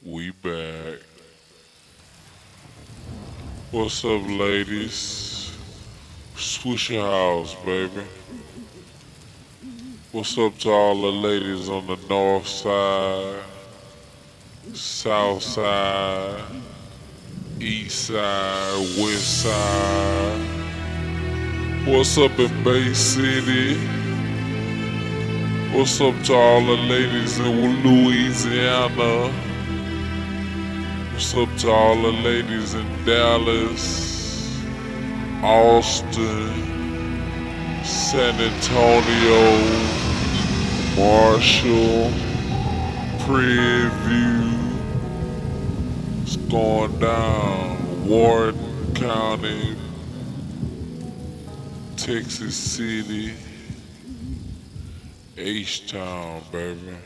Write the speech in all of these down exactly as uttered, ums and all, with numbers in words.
We back. What's up, ladies? Swisher House, baby. What's up to all the ladies on the north side, south side, east side, west side? What's up in Bay City? What's up to all the ladies in Louisiana? What's up to all the ladies in Dallas, Austin, San Antonio, Marshall, Prairie. It's going down. Warden County, Texas City, H-Town, baby.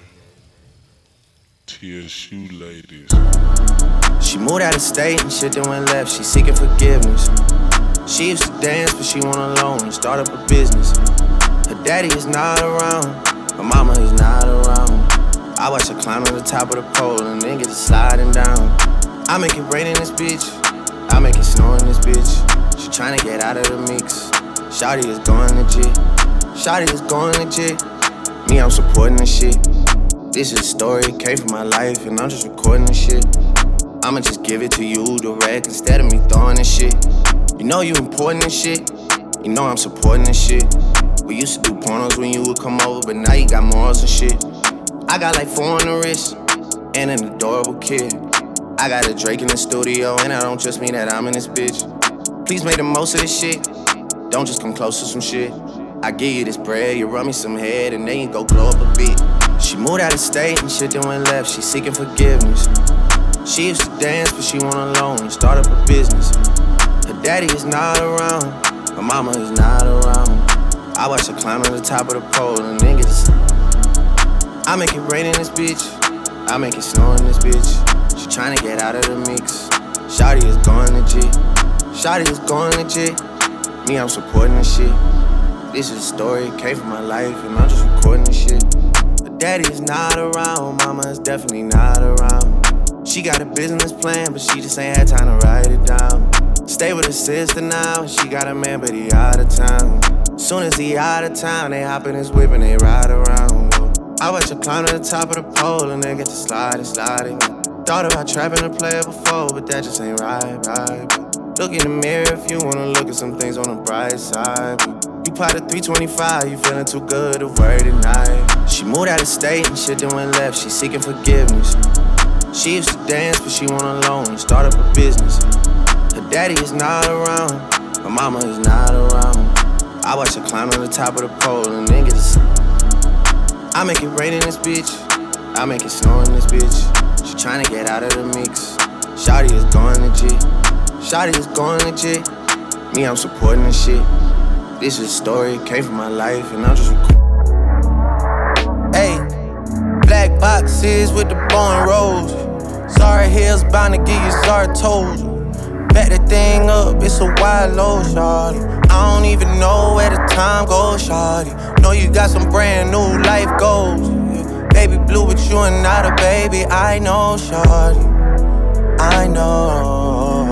T S U ladies. She moved out of state and shit then went left. She seeking forgiveness. She used to dance, but she went alone and start up a business. Her daddy is not around, her mama is not around. I watch her climb to the top of the pole and then get to sliding down. I make it rain in this bitch, I make it snow in this bitch. She tryna get out of the mix. Shawty is going legit, Shawty is going legit. Me, I'm supporting this shit. This is a story, it came from my life, and I'm just recording this shit. I'ma just give it to you direct instead of me throwing this shit. You know you important this shit, you know I'm supporting this shit. We used to do pornos when you would come over, but now you got morals and shit. I got like four on the wrist, and an adorable kid. I got a Drake in the studio, and I don't just mean that I'm in this bitch. Please make the most of this shit, don't just come close to some shit. I give you this bread, you run me some head, and then you go glow up a bit. She moved out of state and shit then went left, she seeking forgiveness. She used to dance, but she went alone and start up a business. Her daddy is not around, her mama is not around. I watch her climb to the top of the pole and then get to I make it rain in this bitch, I make it snow in this bitch. She tryna get out of the mix. Shawty is going legit, Shawty is going legit. Me, I'm supporting this shit. This is a story, it came from my life, and I'm just recording this shit. Her daddy is not around, mama is definitely not around. She got a business plan, but she just ain't had time to write it down. Stay with her sister now, she got a man, but he out of town. Soon as he out of town, they hop in his whip and they ride around. I watch her climb to the top of the pole and then get to sliding, sliding. Thought about trapping a player before, but that just ain't right, right. Look in the mirror if you wanna look at some things on the bright side. You plotted three twenty-five, you feeling too good to worry tonight. She moved out of state and shit then went left, she seeking forgiveness. She used to dance, but she went alone and start up a business. Her daddy is not around, her mama is not around. I watch her climb to the top of the pole and then get to I make it rain in this bitch, I make it snow in this bitch. She tryna get out of the mix. Shawty is going legit, Shawty is going legit. Me, I'm supporting this shit. This is a story, it came from my life, and I'm just recording. Hey, black boxes with the bone rolls. Sorry, heels bound to give you sorry toes. Back that thing up, it's a wide load, shawty. I don't even know where the time goes, shawty. Know you got some brand new life goals. Baby blue, but you are not a baby. I know, shawty. I know.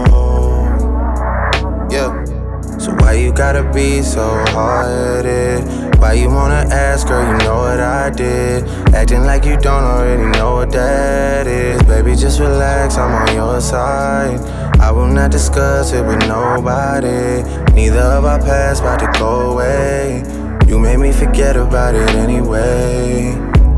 Yeah. So why you gotta be so hard-headed? Why you wanna ask, girl, you know what I did. Acting like you don't already know what that is. Baby, just relax, I'm on your side. I will not discuss it with nobody. Neither of our past about to go away. You made me forget about it anyway.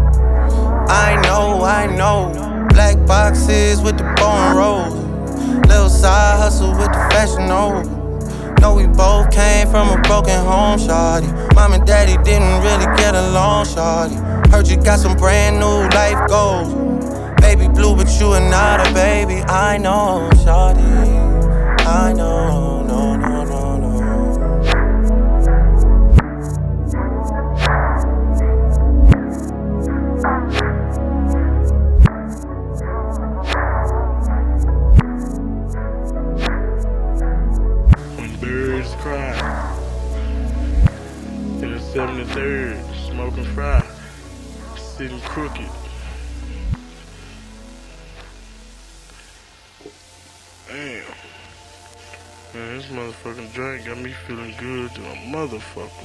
I know, I know. Black boxes with the bone rolls. Little side hustle with the fashion over. Know we both came from a broken home, shawty. Mom and daddy didn't really get along, shawty. Heard you got some brand new life goals. Baby blue, but you are not a baby. I know, shawty. I know, no, no, no, no. Birds cry in the seventy-third, smoking fry, sitting crooked. Damn. Man, this motherfucking drink got me feeling good to a motherfucker.